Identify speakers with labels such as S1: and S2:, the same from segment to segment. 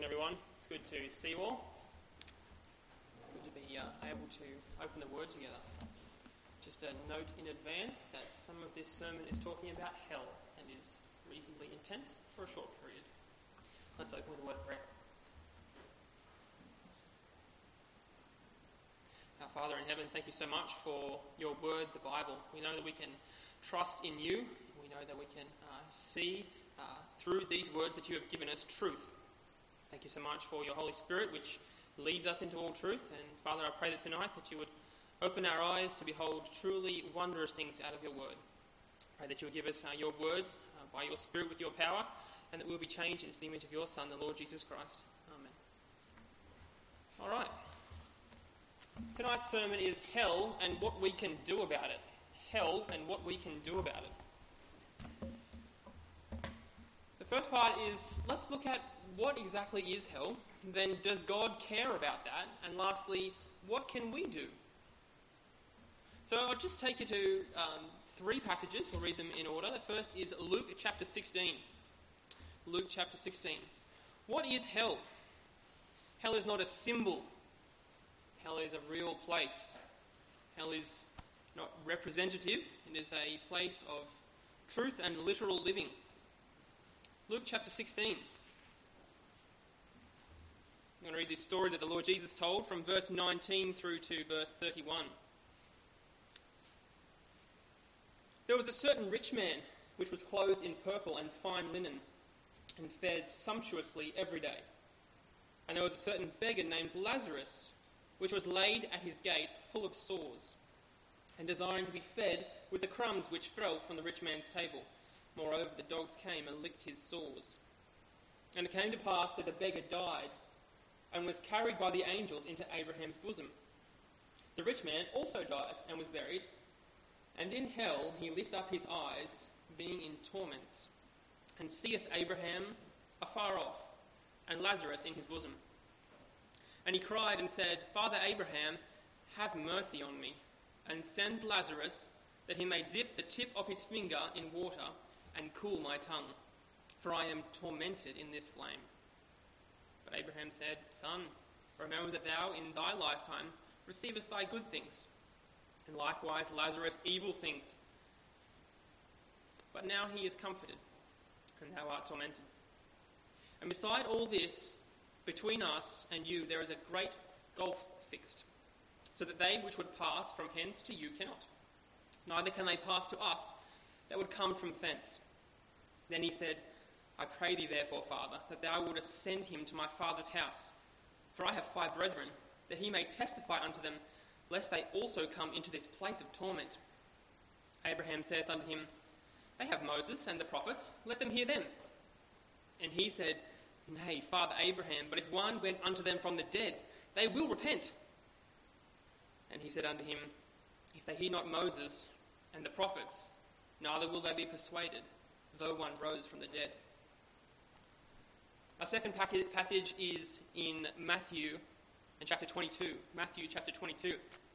S1: everyone. It's good to see you all. Good to be able to open the Word together. Just a note in advance that some of this sermon is talking about hell and is reasonably intense for a short period. Let's open with a word of prayer. Our Father in heaven, thank you so much for your Word, the Bible. We know that we can trust in you. We know that we can see through these words that you have given us truth. Thank you so much for your Holy Spirit, which leads us into all truth. And Father, I pray that tonight that you would open our eyes to behold truly wondrous things out of your word. I pray that you would give us your words by your Spirit with your power, and that we will be changed into the image of your Son, the Lord Jesus Christ. Amen. All right. Tonight's sermon is hell and what we can do about it. Hell and what we can do about it. The first part is, let's look at what exactly is hell. Then, does God care about that? And lastly, what can we do? So I'll just take you to three passages. We'll read them in order. The first is Luke chapter 16. Luke chapter 16. What is hell? Hell is not a symbol. Hell is a real place. Hell is not representative. It is a place of truth and literal living. Luke chapter 16. I'm going to read this story that the Lord Jesus told from verse 19 through to verse 31. There was a certain rich man which was clothed in purple and fine linen and fed sumptuously every day. And there was a certain beggar named Lazarus which was laid at his gate full of sores and desiring to be fed with the crumbs which fell from the rich man's table. Moreover, the dogs came and licked his sores. And it came to pass that the beggar died and was carried by the angels into Abraham's bosom. The rich man also died and was buried, and in hell he lift up his eyes, being in torments, and seeth Abraham afar off, and Lazarus in his bosom. And he cried and said, Father Abraham, have mercy on me, and send Lazarus, that he may dip the tip of his finger in water, and cool my tongue, for I am tormented in this flame. But Abraham said, Son, remember that thou in thy lifetime receivest thy good things, and likewise Lazarus evil things. But now he is comforted, and thou art tormented. And beside all this, between us and you there is a great gulf fixed, so that they which would pass from hence to you cannot, neither can they pass to us that would come from thence. Then he said, I pray thee therefore, Father, that thou wouldest send him to my father's house. For I have 5 brethren, that he may testify unto them, lest they also come into this place of torment. Abraham saith unto him, They have Moses and the prophets, let them hear them. And he said, Nay, Father Abraham, but if one went unto them from the dead, they will repent. And he said unto him, If they hear not Moses and the prophets, neither will they be persuaded, though one rose from the dead. Our second passage is in Matthew in chapter 22. Matthew chapter 22.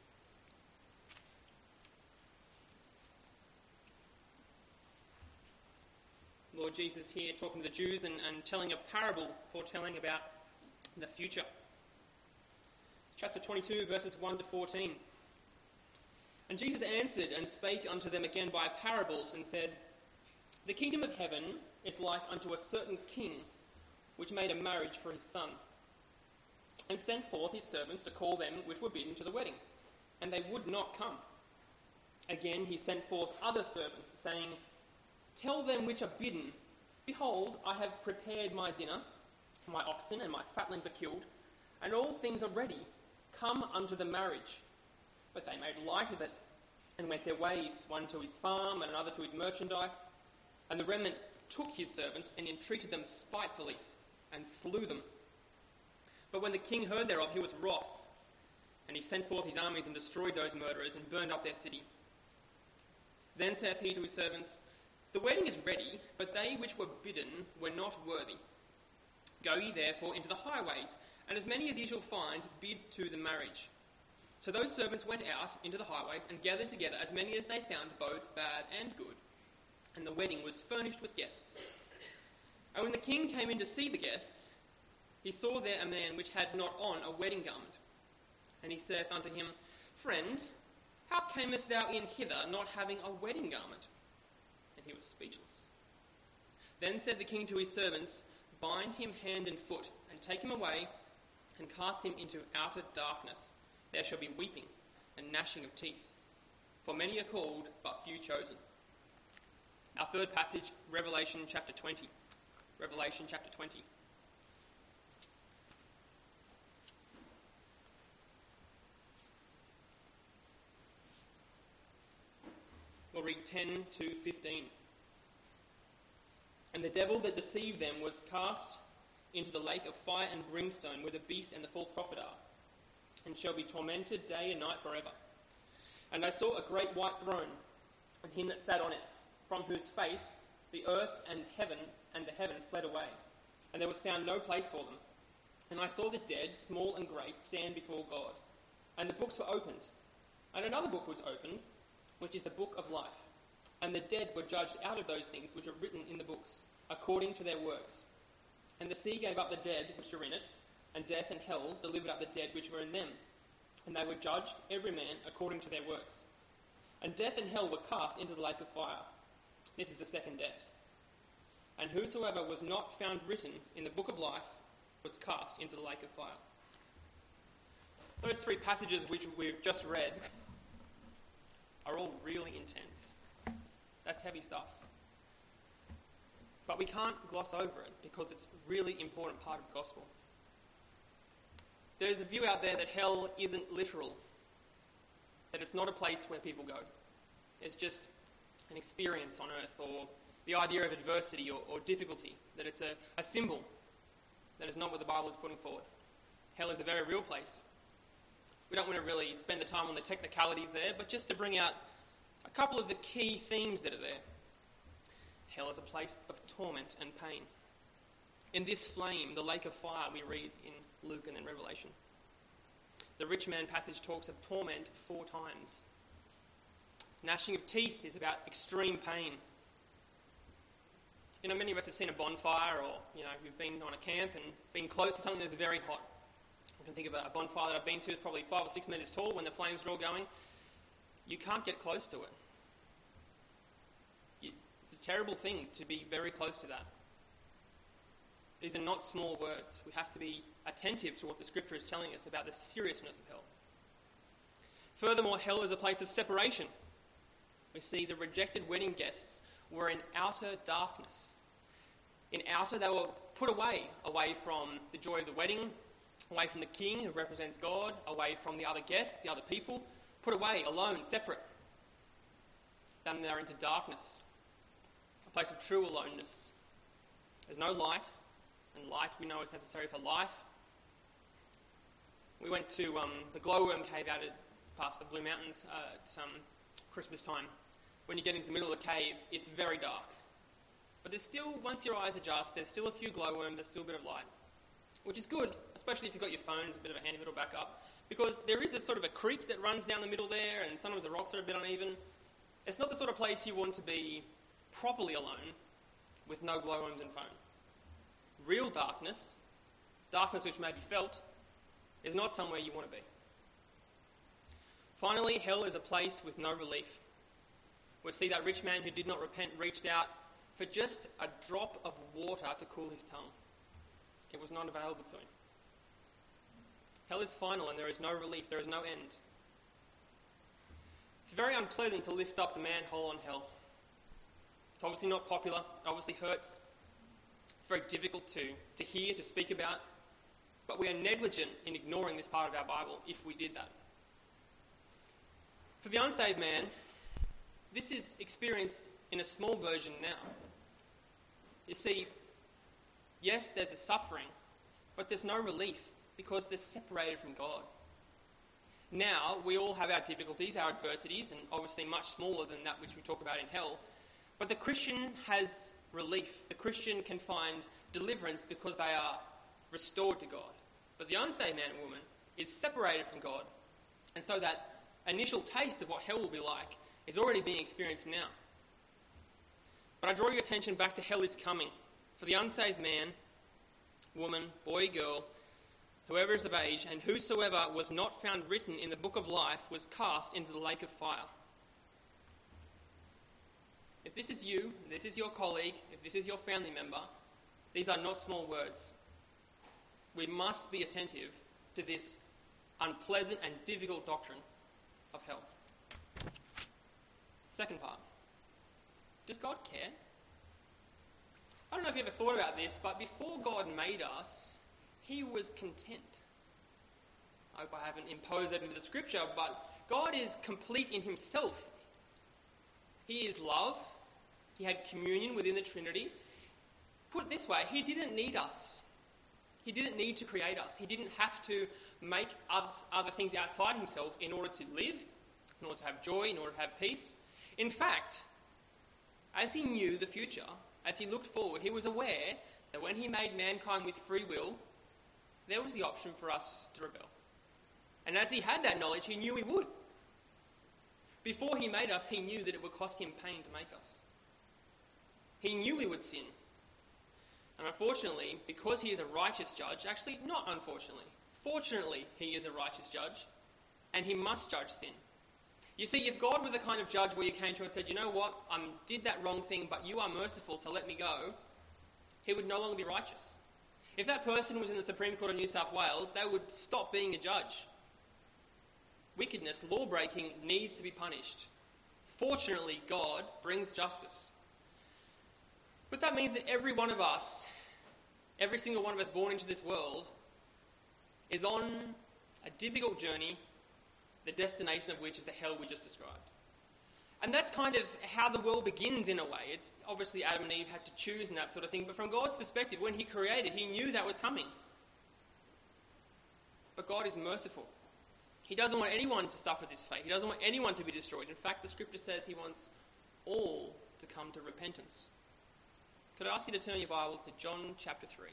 S1: Lord Jesus here talking to the Jews and telling a parable, foretelling about the future. Chapter 22, verses 1 to 14. And Jesus answered and spake unto them again by parables, and said, The kingdom of heaven is like unto a certain king, which made a marriage for his son, and sent forth his servants to call them which were bidden to the wedding, and they would not come. Again he sent forth other servants, saying, Tell them which are bidden, Behold, I have prepared my dinner, my oxen and my fatlings are killed, and all things are ready. Come unto the marriage. But they made light of it, and went their ways, one to his farm, and another to his merchandise. And the remnant took his servants, and entreated them spitefully, and slew them. But when the king heard thereof, he was wroth, and he sent forth his armies, and destroyed those murderers, and burned up their city. Then saith he to his servants, The wedding is ready, but they which were bidden were not worthy. Go ye therefore into the highways, and as many as ye shall find, bid to the marriage. So those servants went out into the highways, and gathered together as many as they found, both bad and good. And the wedding was furnished with guests. And when the king came in to see the guests, he saw there a man which had not on a wedding garment. And he saith unto him, Friend, how camest thou in hither, not having a wedding garment? And he was speechless. Then said the king to his servants, Bind him hand and foot, and take him away, and cast him into outer darkness. There shall be weeping and gnashing of teeth. For many are called, but few chosen. Our third passage, Revelation chapter 20. Revelation chapter 20. We'll read 10 to 15. And the devil that deceived them was cast into the lake of fire and brimstone, where the beast and the false prophet are, and shall be tormented day and night forever. And I saw a great white throne, and him that sat on it, from whose face the earth and the heaven fled away, and there was found no place for them. And I saw the dead, small and great, stand before God. And the books were opened. And another book was opened, which is the book of life. And the dead were judged out of those things which are written in the books, according to their works. And the sea gave up the dead which were in it, and death and hell delivered up the dead which were in them. And they were judged, every man according to their works. And death and hell were cast into the lake of fire. This is the second death. And whosoever was not found written in the book of life was cast into the lake of fire. Those three passages which we've just read are all really intense. That's heavy stuff. But we can't gloss over it because it's a really important part of the gospel. There's a view out there that hell isn't literal, that it's not a place where people go. It's just an experience on earth, or the idea of adversity or difficulty, that it's a symbol that is not what the Bible is putting forward. Hell is a very real place. We don't want to really spend the time on the technicalities there, but just to bring out a couple of the key themes that are there. Hell is a place of torment and pain. In this flame, the lake of fire, we read in Luke and in Revelation. The rich man passage talks of torment 4 times. Gnashing of teeth is about extreme pain. You know, many of us have seen a bonfire, or, you've been on a camp and been close to something that's very hot. I can think of a bonfire that I've been to, it's probably 5 or 6 metres tall when the flames are all going. You can't get close to it. It's a terrible thing to be very close to that. These are not small words. We have to be attentive to what the Scripture is telling us about the seriousness of hell. Furthermore, hell is a place of separation. We see the rejected wedding guests were in outer darkness. In outer, they were put away from the joy of the wedding, away from the king who represents God, away from the other guests, the other people, put away, alone, separate. Then they're into darkness, a place of true aloneness. There's no light, and light we know is necessary for life. We went to the glowworm cave out past the Blue Mountains at Christmas time. When you get into the middle of the cave, it's very dark. But there's still, once your eyes adjust, there's still a few glowworms, there's still a bit of light. Which is good, especially if you've got your phone, it's a bit of a handy little backup. Because there is a sort of a creek that runs down the middle there, and sometimes the rocks are a bit uneven. It's not the sort of place you want to be properly alone with no glowworms and phone. Real darkness which may be felt, is not somewhere you want to be. Finally, hell is a place with no relief. We see that rich man who did not repent reached out for just a drop of water to cool his tongue. It was not available to him. Hell is final and there is no relief, there is no end. It's very unpleasant to lift up the manhole on hell. It's obviously not popular, it obviously hurts. It's very difficult to hear, to speak about, but we are negligent in ignoring this part of our Bible if we did that. For the unsaved man, this is experienced in a small version now. You see, yes, there's a suffering, but there's no relief because they're separated from God. Now, we all have our difficulties, our adversities, and obviously much smaller than that which we talk about in hell. But the Christian has relief. The Christian can find deliverance because they are restored to God. But the unsaved man and woman is separated from God. And so that initial taste of what hell will be like is already being experienced now. But I draw your attention back to hell is coming. For the unsaved man, woman, boy, girl, whoever is of age, and whosoever was not found written in the book of life was cast into the lake of fire. If this is you, if this is your colleague, if this is your family member, these are not small words. We must be attentive to this unpleasant and difficult doctrine of hell. Second part. Does God care? I don't know if you ever thought about this, but before God made us, he was content. I hope I haven't imposed that into the scripture, but God is complete in himself. He is love. He had communion within the Trinity. Put it this way, he didn't need us. He didn't need to create us. He didn't have to make other things outside himself in order to live, in order to have joy, in order to have peace. In fact, as he knew the future, as he looked forward, he was aware that when he made mankind with free will, there was the option for us to rebel. And as he had that knowledge, he knew he would. Before he made us, he knew that it would cost him pain to make us. He knew we would sin. And unfortunately, because he is a righteous judge, actually not unfortunately, fortunately he is a righteous judge, and he must judge sin. You see, if God were the kind of judge where you came to him and said, you know what, I did that wrong thing, but you are merciful, so let me go, he would no longer be righteous. If that person was in the Supreme Court of New South Wales, they would stop being a judge. Wickedness, law-breaking, needs to be punished. Fortunately, God brings justice. But that means that every one of us, every single one of us born into this world, is on a difficult journey, the destination of which is the hell we just described. And that's kind of how the world begins in a way. It's obviously Adam and Eve had to choose and that sort of thing, but from God's perspective, when he created, he knew that was coming. But God is merciful. He doesn't want anyone to suffer this fate. He doesn't want anyone to be destroyed. In fact, the scripture says he wants all to come to repentance. Could I ask you to turn your Bibles to John chapter 3?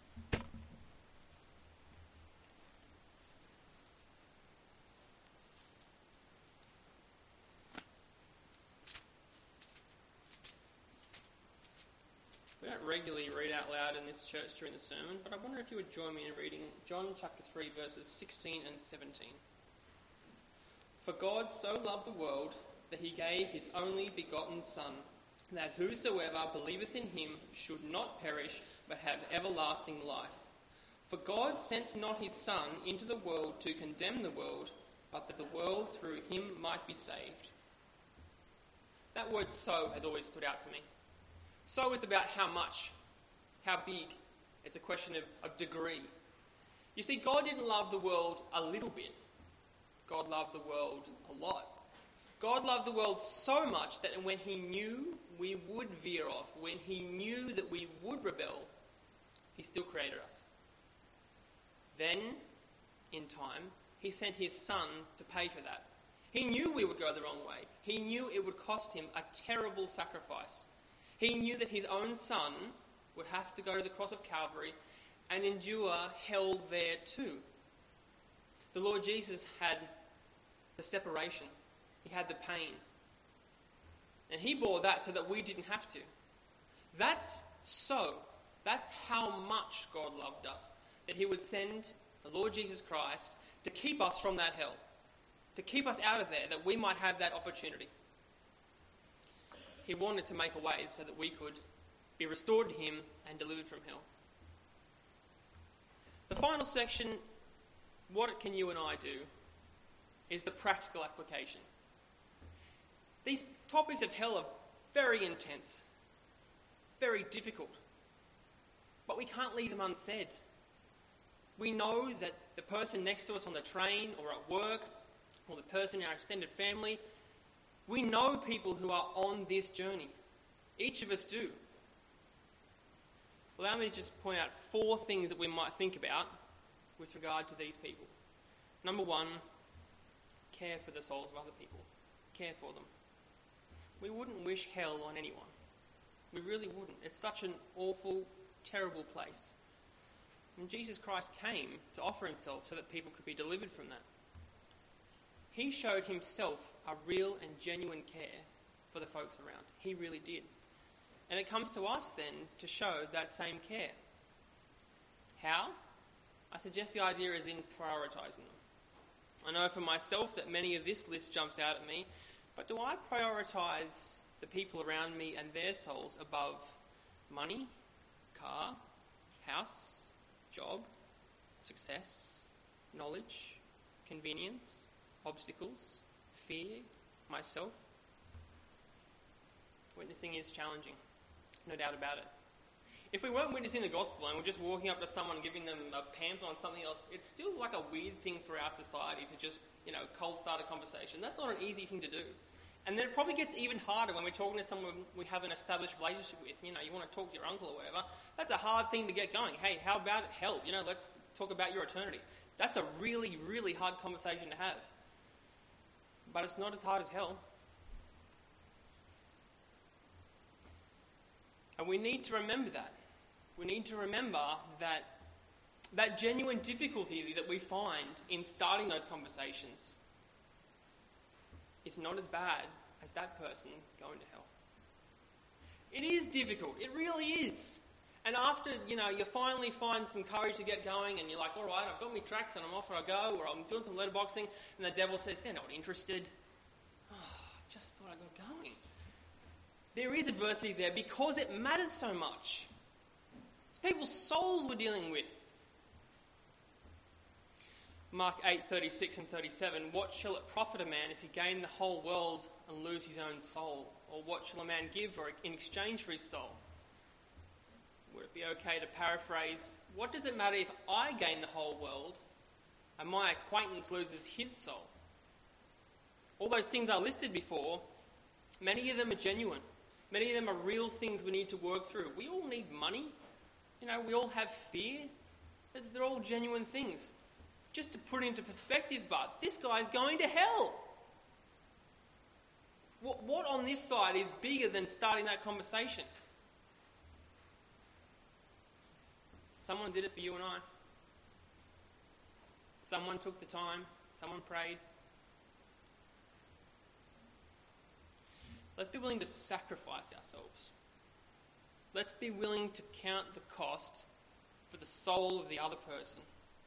S1: We don't regularly read out loud in this church during the sermon, but I wonder if you would join me in reading John chapter 3, verses 16 and 17. For God so loved the world that he gave his only begotten Son, that whosoever believeth in him should not perish, but have everlasting life. For God sent not his Son into the world to condemn the world, but that the world through him might be saved. That word "so" has always stood out to me. So is about how much, how big. It's a question of degree. You see, God didn't love the world a little bit. God loved the world a lot. God loved the world so much that when he knew we would veer off, when he knew that we would rebel, he still created us. Then, in time, he sent his Son to pay for that. He knew we would go the wrong way. He knew it would cost him a terrible sacrifice. He knew that his own Son would have to go to the cross of Calvary and endure hell there too. The Lord Jesus had the separation. He had the pain. And he bore that so that we didn't have to. That's how much God loved us, that he would send the Lord Jesus Christ to keep us from that hell, to keep us out of there, that we might have that opportunity. He wanted to make a way so that we could be restored to him and delivered from hell. The final section, what can you and I do, is the practical application. These topics of hell are very intense, very difficult, but we can't leave them unsaid. We know that the person next to us on the train or at work, or the person in our extended family, we know people who are on this journey. Each of us do. Allow me to just point out 4 things that we might think about with regard to these people. Number 1, care for the souls of other people. Care for them. We wouldn't wish hell on anyone. We really wouldn't. It's such an awful, terrible place. And Jesus Christ came to offer himself so that people could be delivered from that. He showed himself a real and genuine care for the folks around. He really did. And it comes to us then to show that same care. How? I suggest the idea is in prioritising them. I know for myself that many of this list jumps out at me, but do I prioritise the people around me and their souls above money, car, house, job, success, knowledge, convenience, obstacles, fear, myself? Witnessing is challenging, no doubt about it. If we weren't witnessing the gospel and we're just walking up to someone giving them a pamphlet on something else, it's still like a weird thing for our society to just, cold start a conversation. That's not an easy thing to do. And then it probably gets even harder when we're talking to someone we have an established relationship with. You want to talk to your uncle or whatever. That's a hard thing to get going. Hey, how about hell? Let's talk about your eternity. That's a really, really hard conversation to have. But it's not as hard as hell. And we need to remember that. We need to remember that genuine difficulty that we find in starting those conversations is not as bad as that person going to hell. It is difficult. It really is. And after, you finally find some courage to get going and you're like, all right, I've got my tracks and I'm off and I go, or I'm doing some letterboxing, and the devil says, they're not interested. Oh, I just thought I got going. There is adversity there because it matters so much. It's people's souls we're dealing with. Mark 8:36 and 37, what shall it profit a man if he gain the whole world and lose his own soul? Or what shall a man give in exchange for his soul? Would it be okay to paraphrase, what does it matter if I gain the whole world and my acquaintance loses his soul? All those things I listed before, many of them are genuine. Many of them are real things we need to work through. We all need money. We all have fear. They're all genuine things. Just to put it into perspective, but this guy's going to hell. What on this side is bigger than starting that conversation? Someone did it for you and I. Someone took the time. Someone prayed. Let's be willing to sacrifice ourselves. Let's be willing to count the cost for the soul of the other person.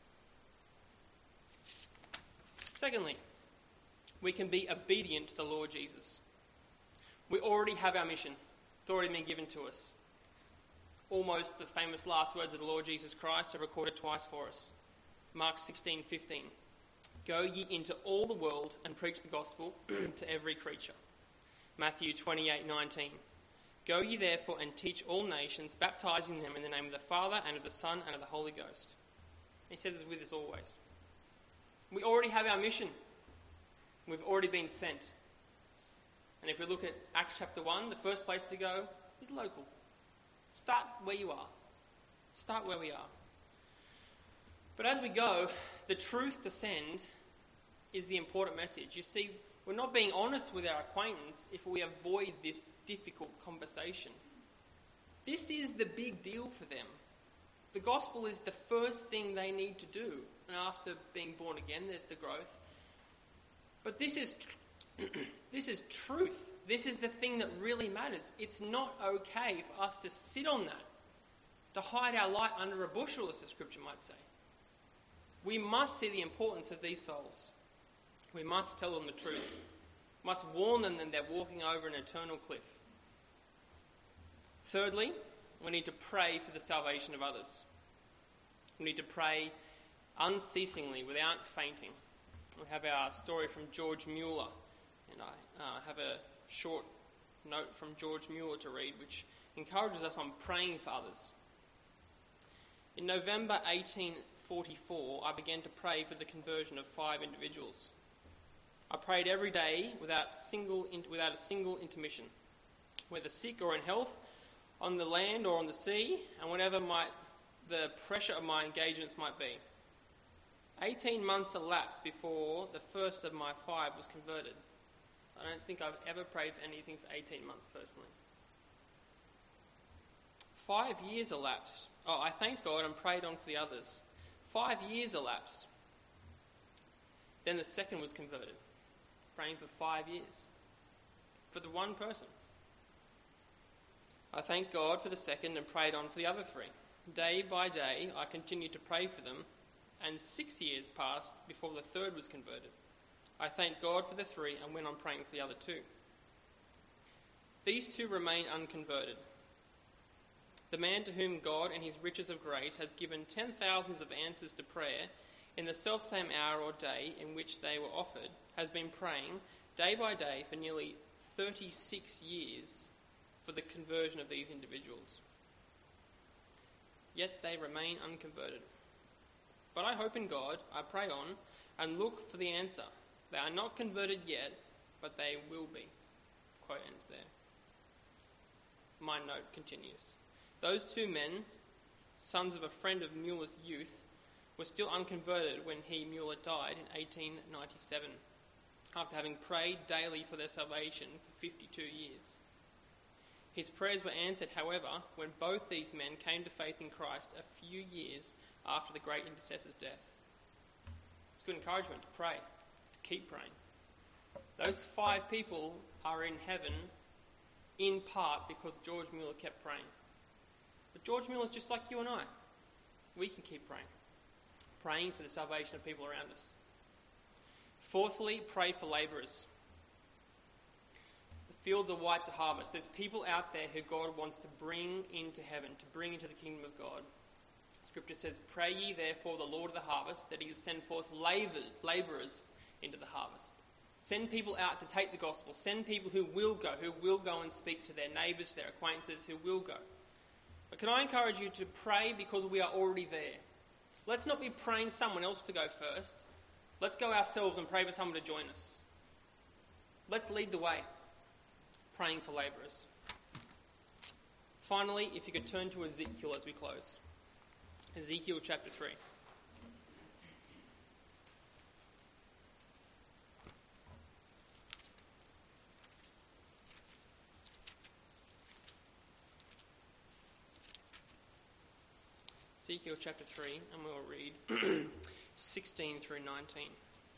S1: Secondly, we can be obedient to the Lord Jesus. We already have our mission. It's already been given to us. Almost the famous last words of the Lord Jesus Christ are recorded twice for us. Mark 16:15. Go ye into all the world and preach the gospel to every creature. Matthew 28:19. Go ye therefore and teach all nations, baptizing them in the name of the Father and of the Son and of the Holy Ghost. He says it's with us always. We already have our mission. We've already been sent. And if we look at Acts chapter 1, the first place to go is local. Start where you are. Start where we are. But as we go, the truth to send is the important message. You see, we're not being honest with our acquaintance if we avoid this difficult conversation. This is the big deal for them. The gospel is the first thing they need to do. And after being born again, there's the growth. But this is truth. This is the thing that really matters. It's not okay for us to sit on that, to hide our light under a bushel, as the scripture might say. We must see the importance of these souls. We must tell them the truth. We must warn them that they're walking over an eternal cliff. Thirdly, we need to pray for the salvation of others. We need to pray unceasingly without fainting. We have our story from George Mueller, and I have a short note from George Mueller to read, which encourages us on praying for others. In November 1844, I began to pray for the conversion of 5 individuals. I prayed every day without a single intermission, whether sick or in health, on the land or on the sea, and whatever the pressure of my engagements might be. 18 months elapsed before the first of my 5 was converted. I don't think I've ever prayed for anything for 18 months personally. 5 years elapsed. I thanked God and prayed on for the others. 5 years elapsed. Then the second was converted. Praying for 5 years. For the one person. I thanked God for the second and prayed on for the other 3. Day by day I continued to pray for them, and 6 years passed before the third was converted. I thanked God for the 3 and went on praying for the other 2. These 2 remain unconverted. The man to whom God in his riches of grace has given 10,000s of answers to prayer in the selfsame hour or day in which they were offered, has been praying day by day for nearly 36 years for the conversion of these individuals. Yet they remain unconverted. But I hope in God, I pray on, and look for the answer. They are not converted yet, but they will be. Quote ends there. My note continues. Those 2 men, sons of a friend of Muller's youth, were still unconverted when Muller died in 1897, after having prayed daily for their salvation for 52 years. His prayers were answered, however, when both these men came to faith in Christ a few years after the great intercessor's death. It's good encouragement to pray, to keep praying. Those 5 people are in heaven in part because George Muller kept praying. But George Muller is just like you and I. We can keep praying for the salvation of people around us. Fourthly, pray for labourers. The fields are white to harvest. There's people out there who God wants to bring into heaven, to bring into the kingdom of God. Scripture says, "Pray ye therefore the Lord of the harvest, that he will send forth labourers into the harvest." Send people out to take the gospel. Send people who will go and speak to their neighbours, their acquaintances, who will go. But can I encourage you to pray because we are already there? Let's not be praying someone else to go first. Let's go ourselves and pray for someone to join us. Let's lead the way, praying for labourers. Finally, if you could turn to Ezekiel as we close. Ezekiel chapter 3. Ezekiel chapter 3, and we'll read 16 through 19.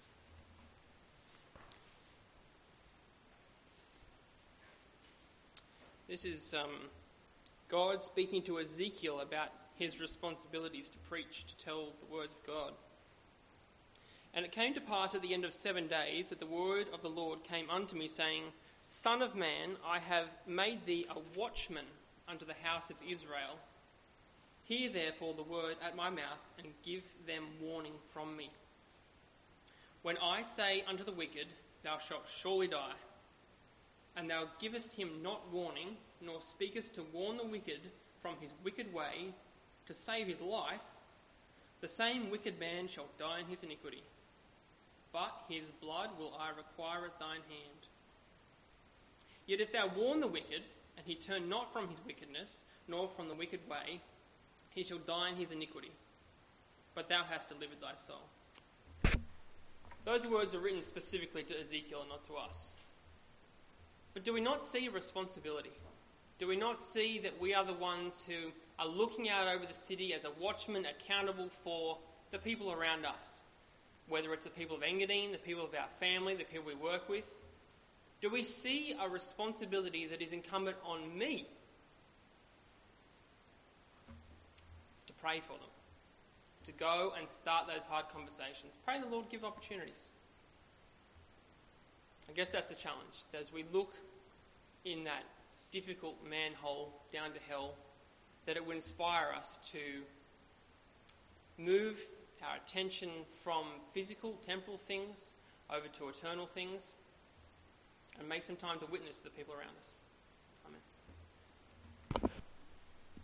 S1: This is God speaking to Ezekiel about his responsibilities to preach, to tell the words of God. "And it came to pass at the end of 7 days that the word of the Lord came unto me, saying, Son of man, I have made thee a watchman unto the house of Israel. Hear therefore the word at my mouth, and give them warning from me. When I say unto the wicked, Thou shalt surely die, and thou givest him not warning, nor speakest to warn the wicked from his wicked way, to save his life, the same wicked man shall die in his iniquity. But his blood will I require at thine hand. Yet if thou warn the wicked, and he turn not from his wickedness, nor from the wicked way, he shall die in his iniquity. But thou hast delivered thy soul." Those words are written specifically to Ezekiel and not to us. But do we not see responsibility? Do we not see that we are the ones who are looking out over the city as a watchman accountable for the people around us? Whether it's the people of Engadine, the people of our family, the people we work with. Do we see a responsibility that is incumbent on me to pray for them? To go and start those hard conversations. Pray the Lord give opportunities. I guess that's the challenge. As we look in that difficult manhole down to hell, that it would inspire us to move our attention from physical, temporal things over to eternal things, and make some time to witness to the people around us.